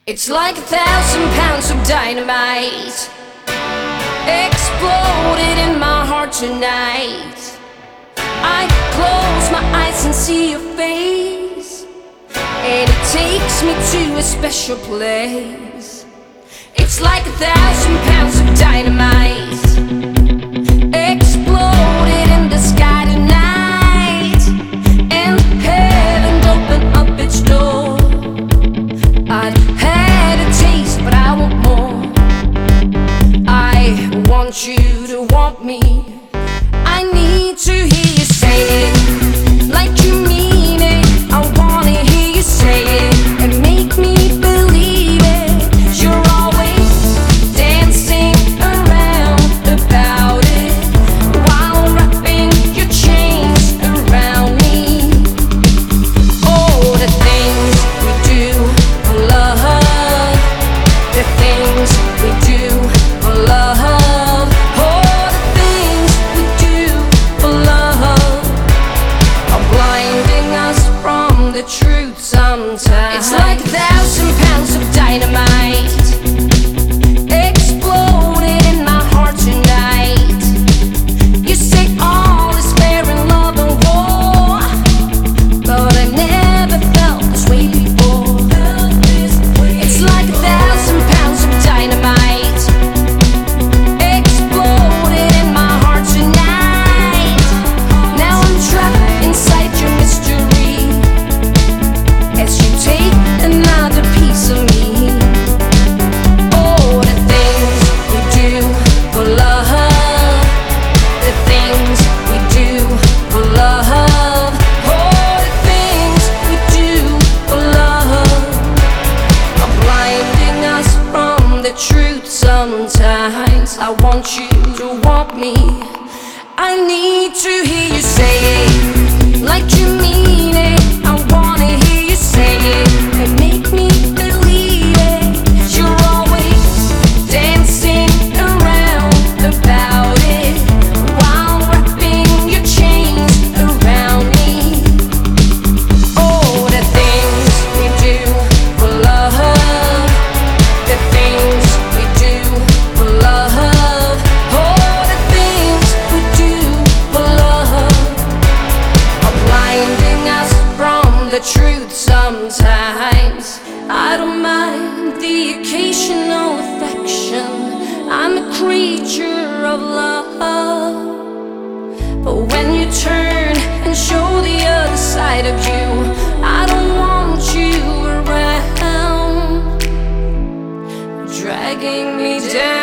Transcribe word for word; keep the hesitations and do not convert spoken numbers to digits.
It's like a thousand pounds of dynamite exploded in my heart tonight. I close my eyes and see your face, and it takes me to a special place. It's like a thousand pounds of dynamite exploded in the sky tonight, and heaven opened up its door. I'd had a taste, but I want more. I want you to want me. I need to hear you say it like you mean it. I wanna hear you say it and make me believe it. You're always dancing around about it while wrapping your chains around me. Oh, the things we do for love, the things we do for love. Oh, the things we do for love are blinding us from the truth sometimes. It's like a thousand pounds of dynamite exploded in my heart tonight. You say all is fair in love and war, but I've never felt this way before. It's like a thousand pounds of dynamite exploded in my heart tonight. Now I'm trapped inside your mystery as you take another piece of me. Oh, the things we do for love, the things we do for love. Oh, the things we do for love are blinding us from the truth sometimes. I want you to want me. I need to hear you say it like you mean it. I wanna hear you say it and make me believe it. You're always dancing around about it while wrapping your chains around me. Oh, the things we do for love, the things we do for love. Oh, the things we do for love are blinding us from the truth sometimes. I don't mind the occasional affection. I'm a creature of love, but when you turn and show the other side of you, I don't want you around, dragging me down.